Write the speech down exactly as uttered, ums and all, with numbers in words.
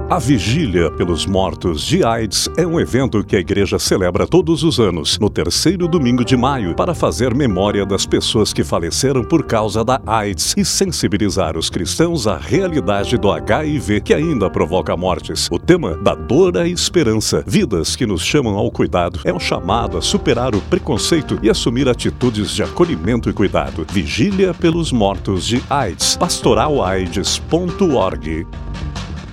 A Vigília pelos Mortos de AIDS é um evento que a igreja celebra todos os anos, no terceiro domingo de maio, para fazer memória das pessoas que faleceram por causa da AIDS e sensibilizar os cristãos à realidade do H I V que ainda provoca mortes. O tema da dor à esperança, vidas que nos chamam ao cuidado, é um chamado a superar o preconceito e assumir atitudes de acolhimento e cuidado. Vigília pelos Mortos de AIDS. pastoral aids ponto org